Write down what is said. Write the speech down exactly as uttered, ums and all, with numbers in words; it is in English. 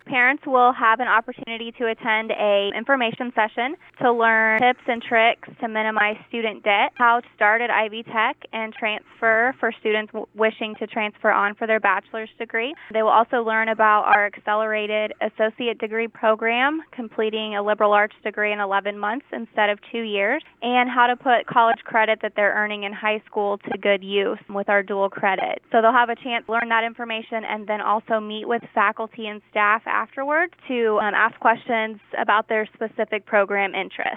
Parents will have an opportunity to attend a information session to learn tips and tricks to minimize student debt, how to start at Ivy Tech and transfer for students w- wishing to transfer on for their bachelor's degree. They will also learn about our accelerated associate degree program, completing a liberal arts degree in eleven months instead of two years, and how to put college credit that they're earning in high school to good use with our dual credit. So they'll have a chance to learn that information and then also meet with faculty and staff afterwards to um, ask questions about their specific program interest.